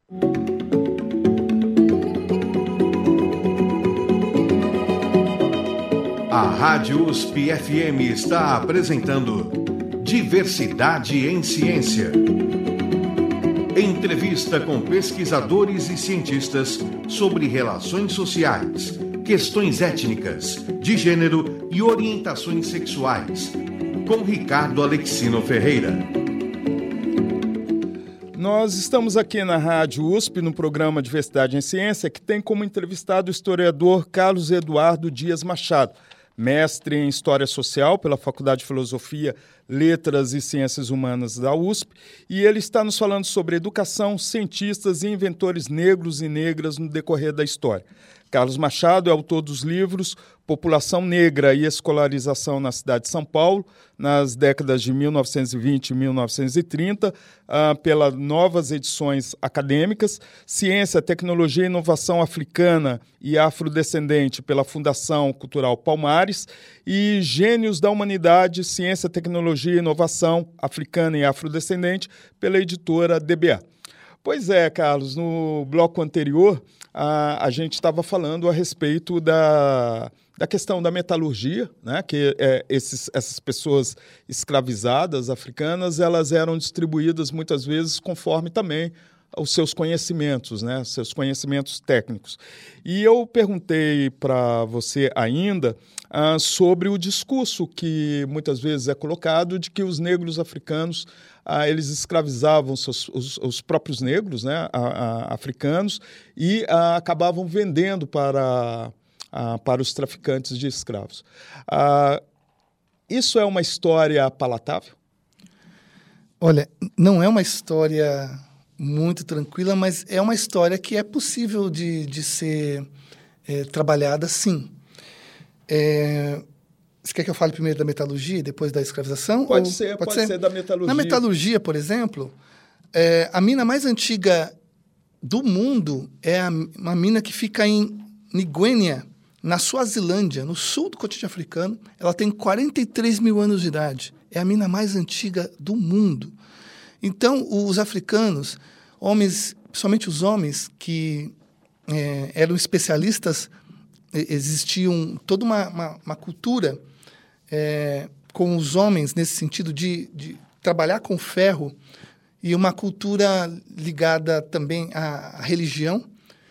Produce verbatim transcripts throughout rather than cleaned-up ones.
A Rádio U S P F M está apresentando Diversidade em Ciência. Entrevista com pesquisadores e cientistas sobre relações sociais, questões étnicas, de gênero e orientações sexuais. Com Ricardo Alexino Ferreira. Nós estamos aqui na Rádio U S P, no programa Diversidade em Ciência, que tem como entrevistado o historiador Carlos Eduardo Dias Machado, mestre em História Social pela Faculdade de Filosofia, Letras e Ciências Humanas da U S P, e ele está nos falando sobre educação, cientistas e inventores negros e negras no decorrer da história. Carlos Machado é autor dos livros População Negra e Escolarização na Cidade de São Paulo, nas décadas de mil novecentos e vinte e mil novecentos e trinta, uh, pelas novas edições acadêmicas, Ciência, Tecnologia e Inovação Africana e Afrodescendente pela Fundação Cultural Palmares, e Gênios da Humanidade, Ciência, Tecnologia e Inovação Africana e Afrodescendente pela editora D B A. Pois é, Carlos, no bloco anterior, a, a gente estava falando a respeito da, da questão da metalurgia, né? Que é, esses, essas pessoas escravizadas africanas, elas eram distribuídas muitas vezes conforme também os seus conhecimentos, né? Seus conhecimentos técnicos. E eu perguntei para você ainda ah, sobre o discurso que muitas vezes é colocado de que os negros africanos Ah, eles escravizavam seus, os, os próprios negros, né, a, a, africanos, e a, acabavam vendendo para, a, para os traficantes de escravos. Ah, isso é uma história palatável? Olha, não é uma história muito tranquila, mas é uma história que é possível de, de ser é, trabalhada, sim. É... Você quer que eu fale primeiro da metalurgia e depois da escravização? Pode ou... ser, pode, pode ser? ser da metalurgia. Na metalurgia, por exemplo, é, a mina mais antiga do mundo é a, uma mina que fica em Nguenia, na Suazilândia, no sul do continente africano. Ela tem quarenta e três mil anos de idade. É a mina mais antiga do mundo. Então, os africanos, homens, principalmente os homens que é, eram especialistas, existiam toda uma, uma, uma cultura É, com os homens, nesse sentido de, de trabalhar com ferro, e uma cultura ligada também à, à religião.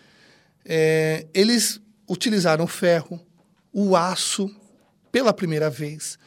É, eles utilizaram o ferro, o aço, pela primeira vez.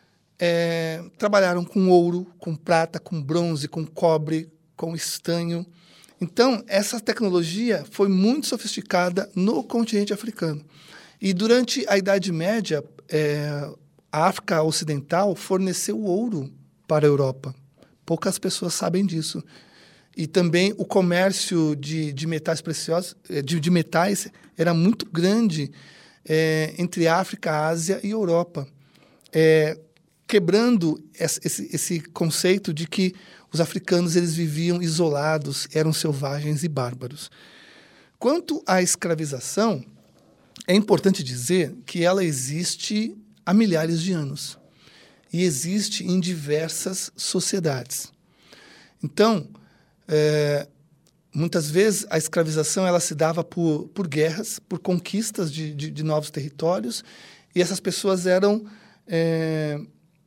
É, trabalharam com ouro, com prata, com bronze, com cobre, com estanho. Então, essa tecnologia foi muito sofisticada no continente africano. E durante a Idade Média, é, a África Ocidental forneceu ouro para a Europa. Poucas pessoas sabem disso. E também o comércio de, de metais preciosos, de, de metais, era muito grande é, entre África, Ásia e Europa, é, quebrando esse, esse conceito de que os africanos eles viviam isolados, eram selvagens e bárbaros. Quanto à escravização, é importante dizer que ela existe há milhares de anos e existe em diversas sociedades. Então, é, muitas vezes a escravização ela se dava por, por guerras, por conquistas de, de, de novos territórios, e essas pessoas eram, é,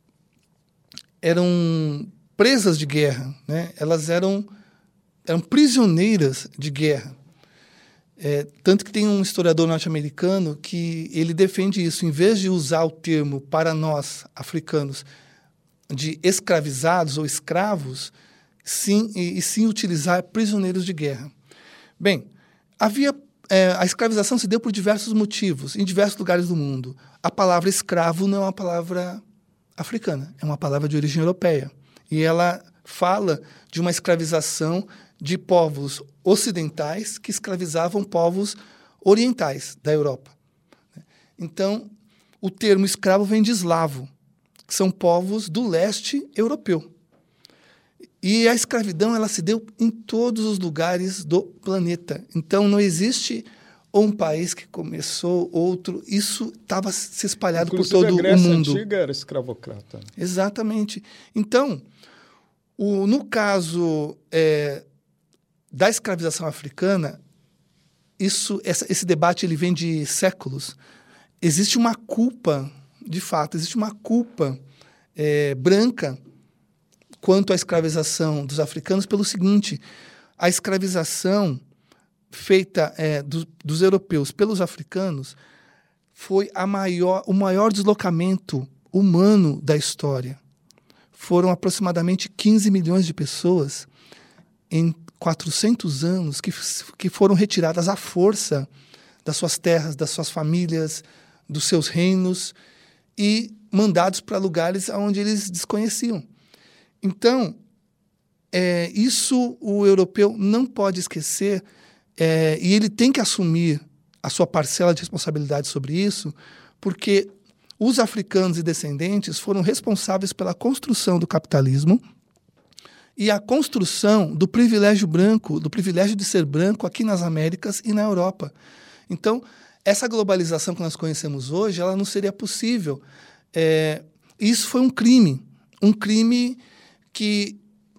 eram presas de guerra, né? Elas eram, eram prisioneiras de guerra. É, tanto que tem um historiador norte-americano que ele defende isso. Em vez de usar o termo para nós, africanos, de escravizados ou escravos, sim, e, e sim utilizar prisioneiros de guerra. Bem, havia, é, a escravização se deu por diversos motivos, em diversos lugares do mundo. A palavra escravo não é uma palavra africana, é uma palavra de origem europeia. E ela fala de uma escravização de povos ocidentais que escravizavam povos orientais da Europa. Então, o termo escravo vem de eslavo, que são povos do leste europeu. E a escravidão ela se deu em todos os lugares do planeta. Então, não existe um país que começou, outro. Isso estava se espalhado Inclusive, por todo a Grécia o mundo. antiga era escravocrata. Exatamente. Então, o, no caso é, da escravização africana, isso, essa, esse debate ele vem de séculos. Existe uma culpa, de fato, existe uma culpa é, branca quanto à escravização dos africanos pelo seguinte: a escravização feita é, do, dos europeus pelos africanos foi a maior, o maior deslocamento humano da história. Foram aproximadamente quinze milhões de pessoas em quatrocentos anos que, que foram retiradas à força das suas terras, das suas famílias, dos seus reinos e mandados para lugares onde eles desconheciam. Então, é, isso o europeu não pode esquecer, é, e ele tem que assumir a sua parcela de responsabilidade sobre isso, porque os africanos e descendentes foram responsáveis pela construção do capitalismo e a construção do privilégio branco, do privilégio de ser branco aqui nas Américas e na Europa. Então, essa globalização que nós conhecemos hoje, ela não seria possível. É, isso foi um crime, um crime que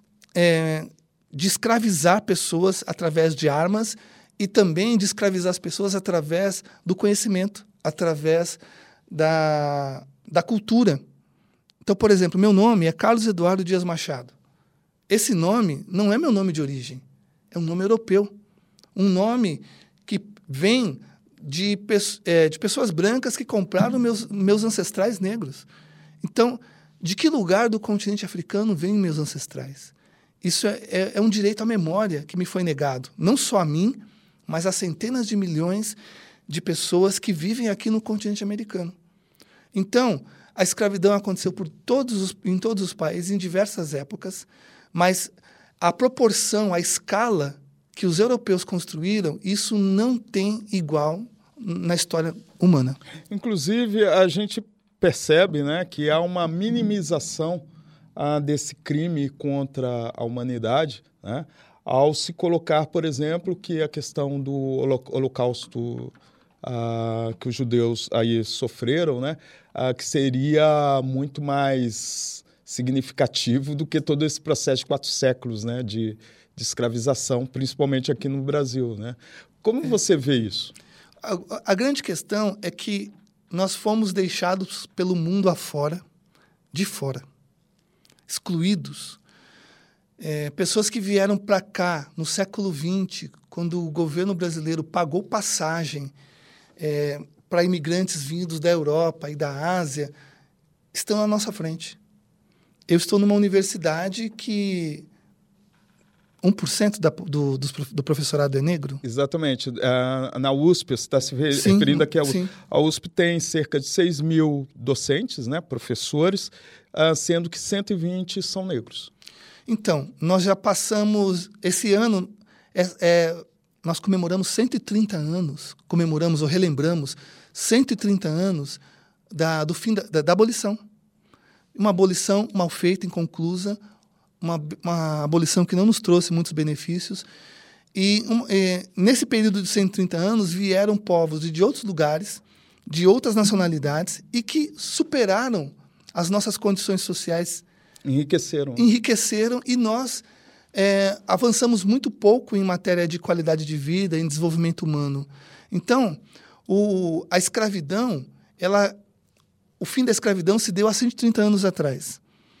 é, de escravizar pessoas através de armas e também de escravizar as pessoas através do conhecimento, através da, da cultura. Então, por exemplo, meu nome é Carlos Eduardo Dias Machado. Esse nome não é meu nome de origem, é um nome europeu. Um nome que vem de, é, de pessoas brancas que compraram meus, meus ancestrais negros. Então, de que lugar do continente africano vêm meus ancestrais? Isso é, é, é um direito à memória que me foi negado, não só a mim, mas a centenas de milhões de pessoas que vivem aqui no continente americano. Então, a escravidão aconteceu por todos os, em todos os países, em diversas épocas, mas a proporção, a escala que os europeus construíram, isso não tem igual na história humana. Inclusive, a gente percebe, né, que há uma minimização ah, desse crime contra a humanidade, né, ao se colocar, por exemplo, que a questão do holocausto ah, que os judeus aí sofreram, né, ah, que seria muito mais significativo do que todo esse processo de quatro séculos, né, de, de escravização, principalmente aqui no Brasil, né? Como é. você vê isso? A, a grande questão é que nós fomos deixados pelo mundo afora, de fora, excluídos. É, pessoas que vieram para cá no século vinte, quando o governo brasileiro pagou passagem é, para imigrantes vindos da Europa e da Ásia, estão à nossa frente. Eu estou numa universidade que um por cento da, do, do, do professorado é negro? Exatamente. Uh, na U S P, você está se referindo aqui, a, a U S P tem cerca de seis mil docentes, né, professores, uh, sendo que cento e vinte são negros. Então, nós já passamos, esse ano, é, é, nós comemoramos cento e trinta anos, comemoramos ou relembramos cento e trinta anos da, do fim da, da, da abolição. Uma abolição mal feita, inconclusa, uma, uma abolição que não nos trouxe muitos benefícios. E, um, é, nesse período de cento e trinta anos, vieram povos de, de outros lugares, de outras nacionalidades, e que superaram as nossas condições sociais. Enriqueceram. Enriqueceram, e nós é, avançamos muito pouco em matéria de qualidade de vida, em desenvolvimento humano. Então, o, a escravidão, ela... O fim da escravidão se deu há cento e trinta anos atrás.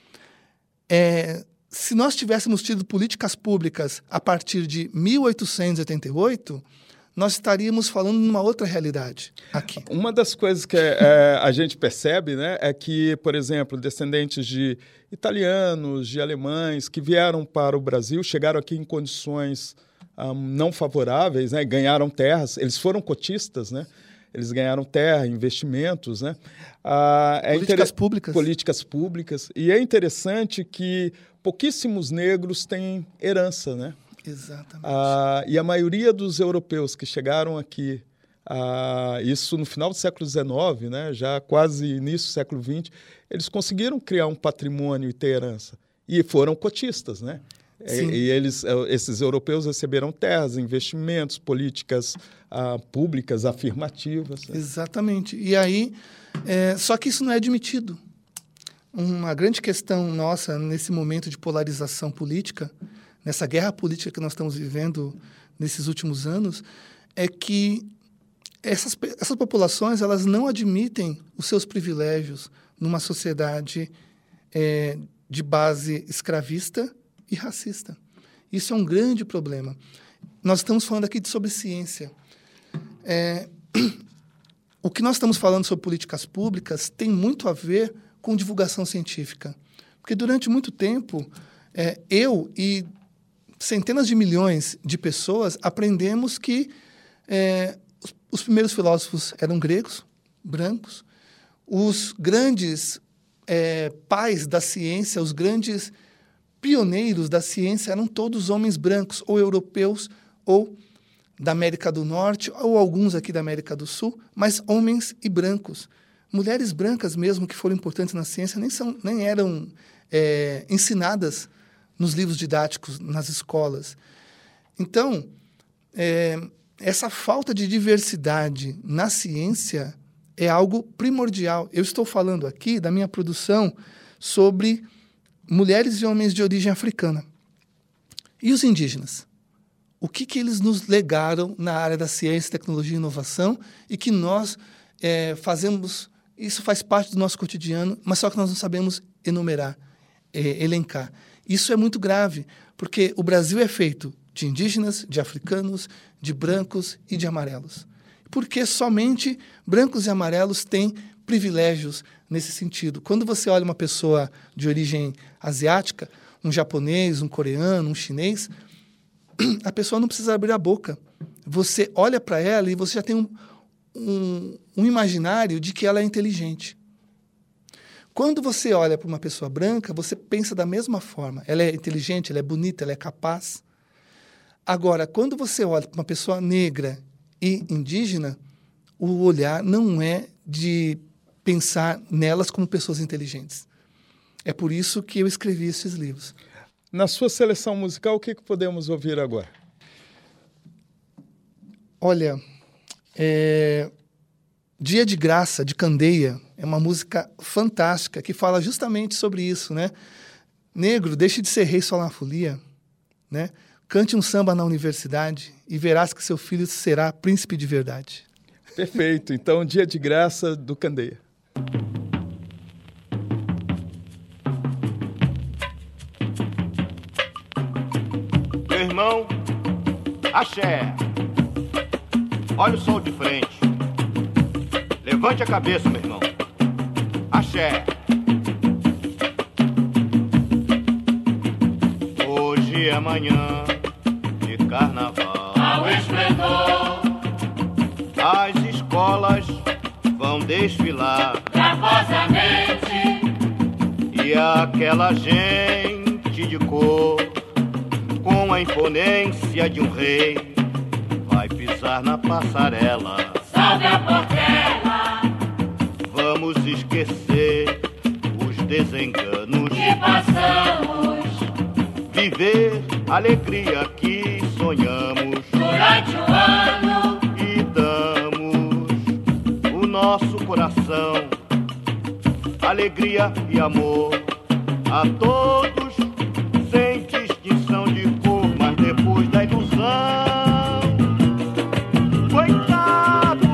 É, se nós tivéssemos tido políticas públicas a partir de mil oitocentos e oitenta e oito, nós estaríamos falando numa outra realidade aqui. Uma das coisas que é, a gente percebe, né, é que, por exemplo, descendentes de italianos, de alemães que vieram para o Brasil, chegaram aqui em condições um, não favoráveis, né, ganharam terras, eles foram cotistas, né? Eles ganharam terra, investimentos, né? Ah, é políticas inter... públicas. Políticas públicas. E é interessante que pouquíssimos negros têm herança, né? Exatamente. Ah, e a maioria dos europeus que chegaram aqui, ah, isso no final do século dezenove, né? Já quase início do século vinte, eles conseguiram criar um patrimônio e ter herança. E foram cotistas, né? E, e eles, esses europeus receberam terras, investimentos, políticas ah, públicas afirmativas. Né? Exatamente. E aí, é, só que isso não é admitido. Uma grande questão nossa nesse momento de polarização política nessa guerra política que nós estamos vivendo nesses últimos anos, é que essas, essas populações elas não admitem os seus privilégios numa sociedade é, de base escravista e racista. Isso é um grande problema. Nós estamos falando aqui sobre ciência. É, o que nós estamos falando sobre políticas públicas tem muito a ver com divulgação científica. Porque durante muito tempo, é, eu e centenas de milhões de pessoas aprendemos que é, os, os primeiros filósofos eram gregos, brancos, os grandes é, pais da ciência, os grandes pioneiros da ciência eram todos homens brancos, ou europeus, ou da América do Norte, ou alguns aqui da América do Sul, mas homens e brancos. Mulheres brancas mesmo, que foram importantes na ciência, nem, são, nem eram é, ensinadas nos livros didáticos, nas escolas. Então, é, essa falta de diversidade na ciência é algo primordial. Eu estou falando aqui da minha produção sobre mulheres e homens de origem africana. E os indígenas? O que, que eles nos legaram na área da ciência, tecnologia e inovação e que nós é, fazemos, isso faz parte do nosso cotidiano, mas só que nós não sabemos enumerar, é, elencar. Isso é muito grave, porque o Brasil é feito de indígenas, de africanos, de brancos e de amarelos. Porque somente brancos e amarelos têm privilégios nesse sentido. Quando você olha uma pessoa de origem asiática, um japonês, um coreano, um chinês, a pessoa não precisa abrir a boca. Você olha para ela e você já tem um, um, um imaginário de que ela é inteligente. Quando você olha para uma pessoa branca, você pensa da mesma forma. Ela é inteligente, ela é bonita, ela é capaz. Agora, quando você olha para uma pessoa negra e indígena, o olhar não é de pensar nelas como pessoas inteligentes. É por isso que eu escrevi esses livros. Na sua seleção musical, o que, que podemos ouvir agora? Olha, é... Dia de Graça, de Candeia, é uma música fantástica que fala justamente sobre isso, né? Negro, deixe de ser rei só na folia, né? Cante um samba na universidade e verás que seu filho será príncipe de verdade. Perfeito. Então, Dia de Graça, do Candeia. Meu irmão, axé. Olha o sol de frente. Levante a cabeça, meu irmão. Axé. Hoje é manhã de carnaval. Ao esplendor, as escolas vão desfilar. gravosamente, E aquela gente de cor, com a imponência de um rei, vai pisar na passarela. salve a portela, Vamos esquecer os desenganos, que passamos viver a alegria que sonhamos durante o ano, e damos o nosso coração, alegria e amor a todos, sem distinção de cor, mas depois da ilusão, coitado,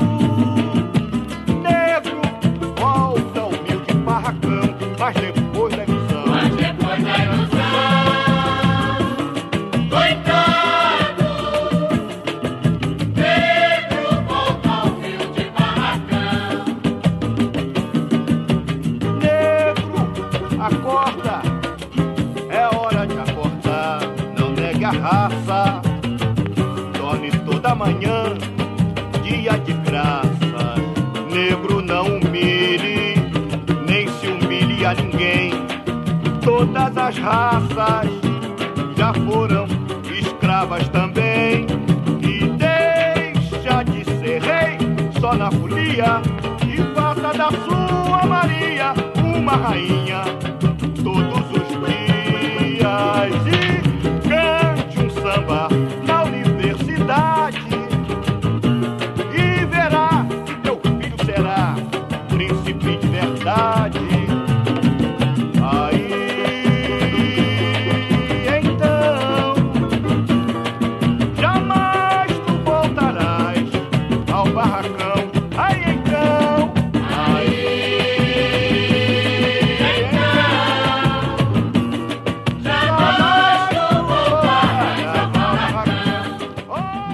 negro, volta humilde barracão, mas depois da ilusão. mas depois da ilusão, coitado, negro volta ao fio de barracão, Negro, acorda, é hora de acordar, não negue a raça, dorme toda manhã, dia de graça. Negro, não humilhe, nem se humilhe a ninguém, todas as raças já foram escravas também, e deixa de ser rei só na folia, e faça da sua Maria uma rainha todos os dias, e cante um samba na universidade, e verá que teu filho será príncipe de verdade. Aí então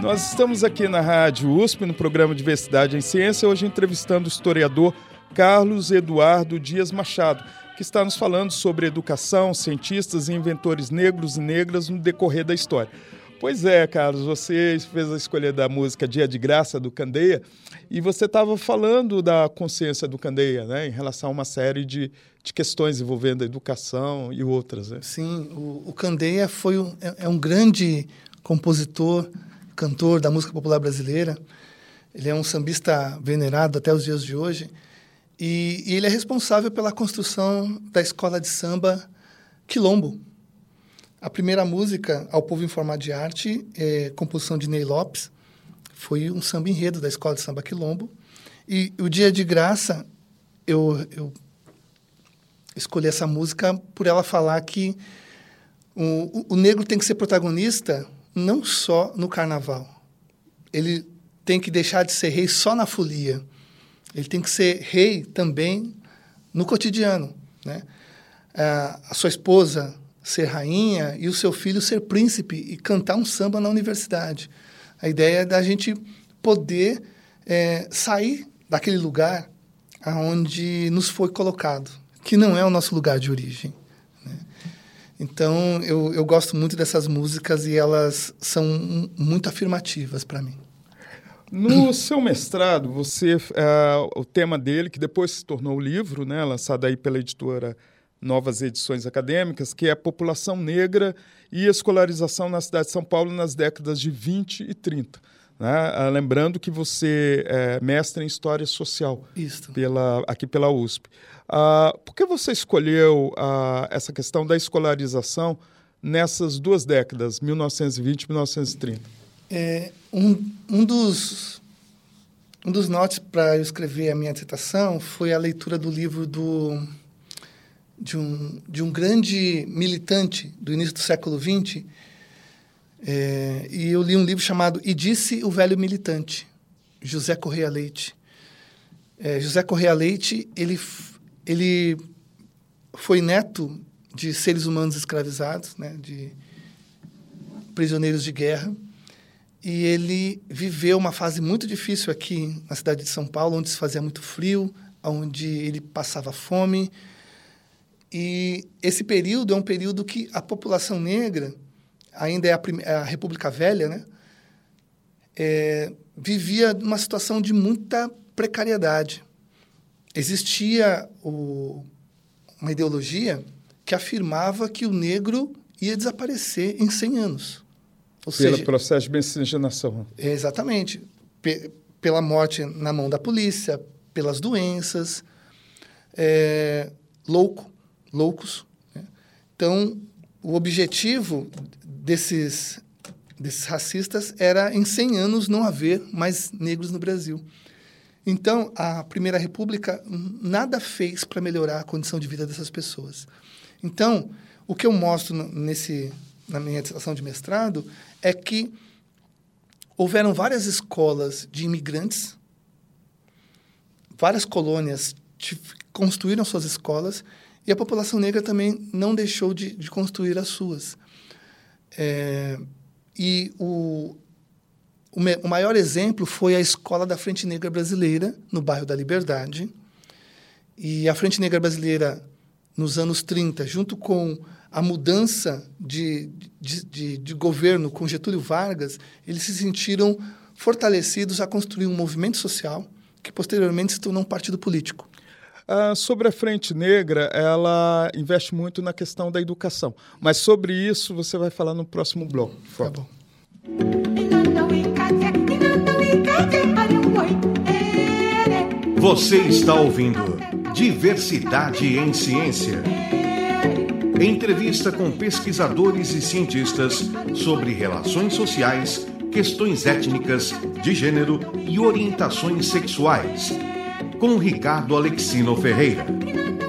Nós estamos aqui na Rádio U S P, no programa Diversidade em Ciência, hoje entrevistando o historiador Carlos Eduardo Dias Machado, que está nos falando sobre educação, cientistas e inventores negros e negras no decorrer da história. Pois é, Carlos, você fez a escolha da música Dia de Graça, do Candeia, e você estava falando da consciência do Candeia, né, em relação a uma série de, de questões envolvendo a educação e outras. Né? Sim, o, o Candeia foi um, é, é um grande compositor, cantor da música popular brasileira. Ele é um sambista venerado até os dias de hoje, e, e ele é responsável pela construção da escola de samba Quilombo. A primeira música, Ao Povo Informar de Arte, é composição de Ney Lopes, foi um samba enredo da escola de samba Quilombo. E o Dia de Graça, eu, eu escolhi essa música por ela falar que o, o negro tem que ser protagonista não só no carnaval. Ele tem que deixar de ser rei só na folia. Ele tem que ser rei também no cotidiano, né? A, a sua esposa ser rainha e o seu filho ser príncipe e cantar um samba na universidade. A ideia é da gente poder é, sair daquele lugar onde nos foi colocado, que não é o nosso lugar de origem. Né? Então, eu, eu gosto muito dessas músicas e elas são muito afirmativas para mim. No seu mestrado, você, uh, o tema dele, que depois se tornou o livro, né, lançado aí pela editora Novas Edições Acadêmicas, que é a população negra e escolarização na cidade de São Paulo nas décadas de vinte e trinta. Né? Lembrando que você é mestre em História Social pela, aqui pela U S P. Uh, por que você escolheu uh, essa questão da escolarização nessas duas décadas, mil novecentos e vinte e mil novecentos e trinta? É, um, um, dos, um dos notes para eu escrever a minha dissertação foi a leitura do livro do... De um, de um grande militante do início do século vinte, é, e eu li um livro chamado E Disse o Velho Militante, José Correia Leite. É, José Correia Leite, ele, ele foi neto de seres humanos escravizados, né, de prisioneiros de guerra, e ele viveu uma fase muito difícil aqui na cidade de São Paulo, onde se fazia muito frio, onde ele passava fome. E esse período é um período que a população negra, ainda é a, prime- a República Velha, né, é, vivia numa situação de muita precariedade. Existia o, uma ideologia que afirmava que o negro ia desaparecer em cem anos. Ou Pelo seja, processo de miscigenação. É, exatamente. P- pela morte na mão da polícia, pelas doenças, é, louco. loucos. Né? Então, o objetivo desses, desses racistas era, em cem anos, não haver mais negros no Brasil. Então, a Primeira República nada fez para melhorar a condição de vida dessas pessoas. Então, o que eu mostro nesse, na minha dissertação de mestrado é que houveram várias escolas de imigrantes, várias colônias construíram suas escolas, e a população negra também não deixou de, de construir as suas. É, e o, o, me, o maior exemplo foi a Escola da Frente Negra Brasileira, no bairro da Liberdade. E a Frente Negra Brasileira, nos anos trinta, junto com a mudança de, de, de, de governo com Getúlio Vargas, eles se sentiram fortalecidos a construir um movimento social que, posteriormente, se tornou um partido político. Uh, sobre a Frente Negra, ela investe muito na questão da educação. Mas sobre isso você vai falar no próximo bloco. Tá bom. Você está ouvindo Diversidade em Ciência. Entrevista com pesquisadores e cientistas sobre relações sociais, questões étnicas, de gênero e orientações sexuais. Com Ricardo Alexino Ferreira.